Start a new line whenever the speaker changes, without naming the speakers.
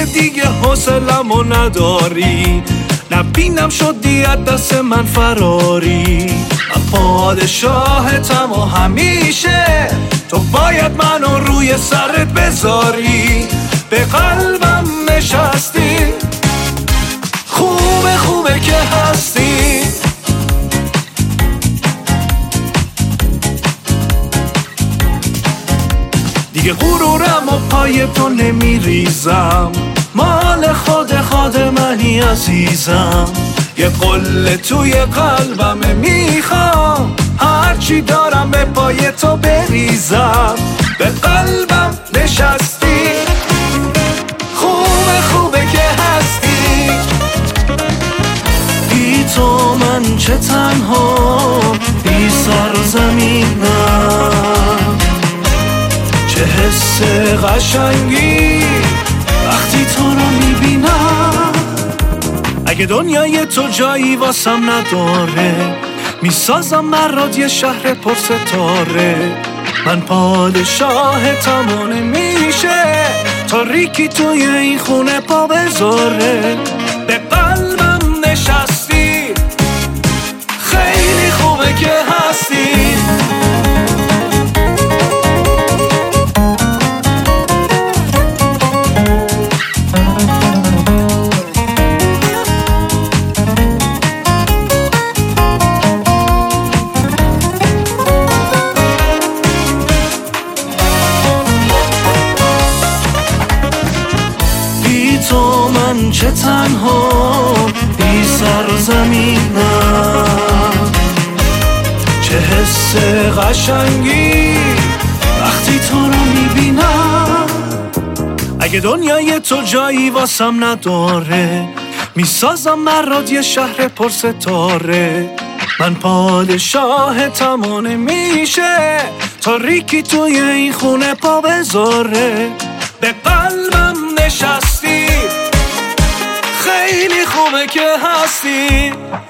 که دیگه حوصله‌مو نداری، نبینم شدی از دست من فراری. من پادشاهتم و همیشه تو باید منو روی سرت بذاری. به قلبم نشستی، خوبه خوبه که هستی. دیگه غرورم و پای تو نمیریزم، مال خود منی عزیزم. یه قله توی قلبم میخوام، هرچی دارم به پای تو بریزم. به قلبم نشستی، خوبه خوبه که هستی. بی تو من چه تنها، بی سر و زمینم. چه حس قشنگی وقتی تو رو میبینم. اگه دنیای تو جایی واسم نداره، میسازم مراد یه شهر پر ستاره. من پادشاهتم و نمیشه تاریکی توی این خونه پا بذاره. به قلبم نشستی، خیلی خوبه که هستی. تو من چه تنها، بی سر و زمینم. چه حس قشنگی وقتی تو رو میبینم. اگه دنیای تو جایی واسم نداره، میسازم مراد یه شهر پر ستاره. من پادشاهتم و نمیشه تاریکی توی این خونه پا بذاره. به قلبم نشستی، خیلی خوبه که هستی.